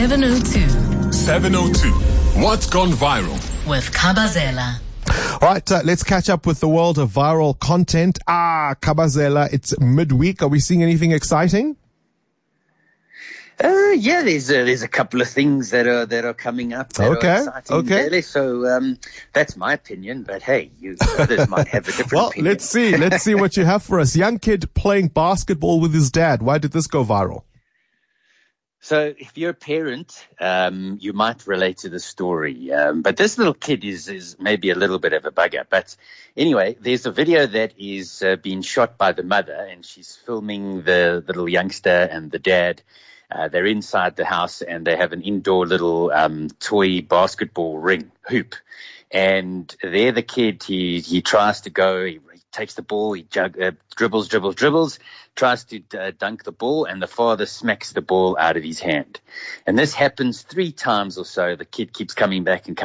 702. 702. What's gone viral? With Kabazela. All right, let's catch up with the world of viral content. Kabazela, it's midweek. Are we seeing anything exciting? Yeah, there's a couple of things that are coming up that are exciting. Okay. Really. So that's my opinion, but hey, you others might have a different opinion. Let's see what you have for us. Young kid playing basketball with his dad. Why did this go viral? So if you're a parent, you might relate to the story. But this little kid is maybe a little bit of a bugger. But anyway, there's a video that is being shot by the mother, and she's filming the little youngster and the dad. They're inside the house, and they have an indoor little toy basketball hoop. And there the kid, he tries to go, he takes the ball, he dribbles, tries to dunk the ball, and the father smacks the ball out of his hand. And this happens 3 times or so. The kid keeps coming back. And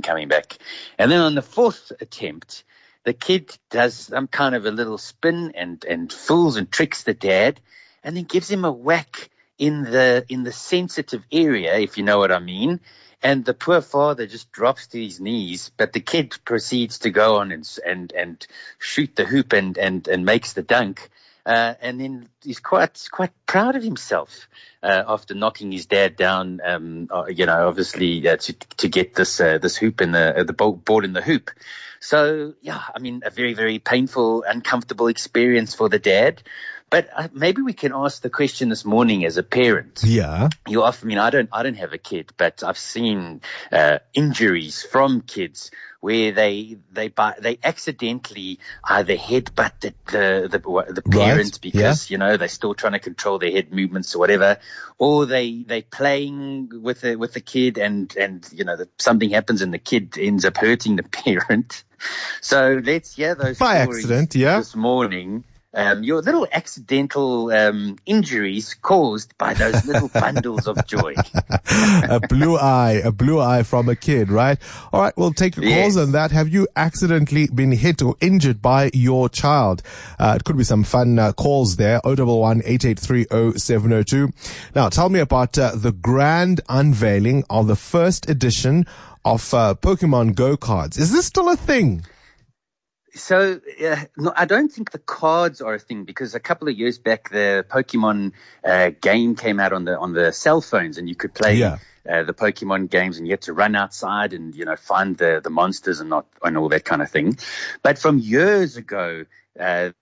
then on the 4th attempt, the kid does some kind of a little spin and fools and tricks the dad, and then gives him a whack in the sensitive area, if you know what I mean. And the poor father just drops to his knees, but the kid proceeds to go on and shoot the hoop and makes the dunk. And then he's quite proud of himself after knocking his dad down. Obviously to get this hoop in the ball in the hoop. So yeah, I mean, a very, very painful, uncomfortable experience for the dad. But maybe we can ask the question this morning as a parent. Yeah. I don't have a kid, but I've seen injuries from kids where they accidentally either headbutt the parent because they're still trying to control their head movements or whatever, or they playing with the kid and something happens and the kid ends up hurting the parent. So let's hear those by stories accident, this morning. Your little accidental injuries caused by those little bundles of joy. A blue eye from a kid, right? All right, we'll take your calls on that. Have you accidentally been hit or injured by your child? It could be some fun calls there. 011-883-0702. Now, tell me about the grand unveiling of the first edition of Pokemon Go cards. Is this still a thing? So, no, I don't think the cards are a thing, because a couple of years back, the Pokemon game came out on the cell phones, and you could play the Pokemon games, and you had to run outside and find the monsters and all that kind of thing. But from years ago, the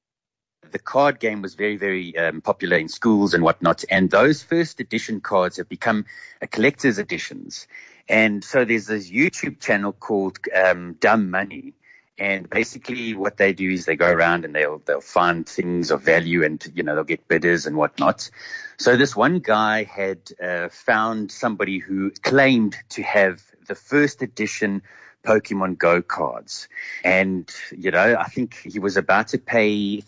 card game was very, very popular in schools and whatnot, and those first edition cards have become collector's editions. And so there's this YouTube channel called Dumb Money. And basically what they do is they go around and they'll find things of value, and, they'll get bidders and whatnot. So this one guy had found somebody who claimed to have the first edition Pokemon Go cards. And, I think he was about to pay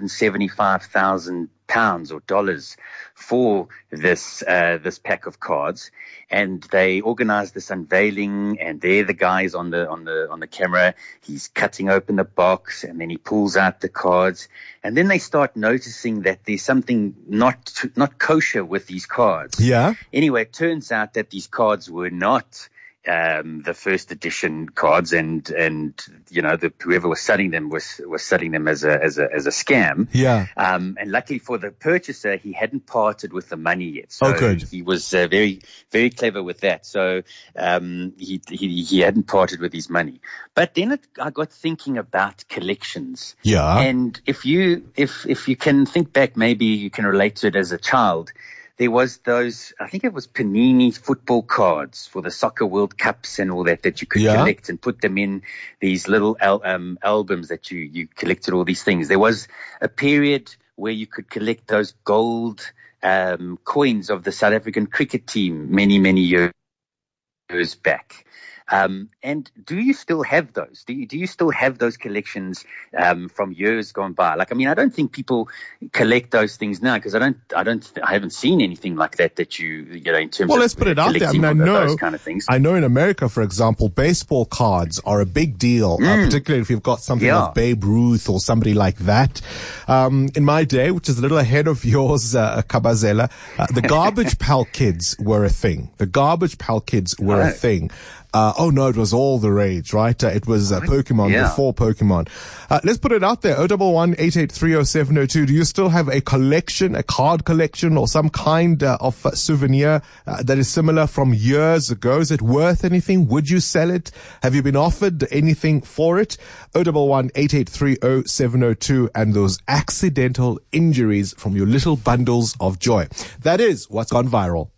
£375,000 or dollars for this pack of cards. And they organized this unveiling, and there the guy is on the camera. He's cutting open the box, and then he pulls out the cards. And then they start noticing that there's something not kosher with these cards. Yeah. Anyway, it turns out that these cards were not the first edition cards, and whoever was selling them was selling them as a scam. Yeah. And luckily for the purchaser, he hadn't parted with the money yet. So good. He was very, very clever with that. So he hadn't parted with his money. But then I got thinking about collections. Yeah. And if you can think back, maybe you can relate to it as a child. There was those, I think it was Panini football cards for the Soccer World Cups and all that you could collect and put them in these little albums that you collected all these things. There was a period where you could collect those gold coins of the South African cricket team many, many years back. And do you still have those? Do you still have those collections from years gone by? Like, I mean, I don't think people collect those things now because I haven't seen anything like that you know, in terms of. Well, let's put it out there. I mean, those kind of things. I know in America, for example, baseball cards are a big deal, particularly if you've got something like Babe Ruth or somebody like that. In my day, which is a little ahead of yours, Kabazela, the Garbage Pal Kids were a thing. The Garbage Pal Kids were a thing. It was all the rage, right? It was Pokemon before Pokemon. Let's put it out there. 011-883-0702. Do you still have a collection, a card collection, or some kind of souvenir that is similar from years ago? Is it worth anything? Would you sell it? Have you been offered anything for it? 011-883-0702. And those accidental injuries from your little bundles of joy. That is what's gone viral.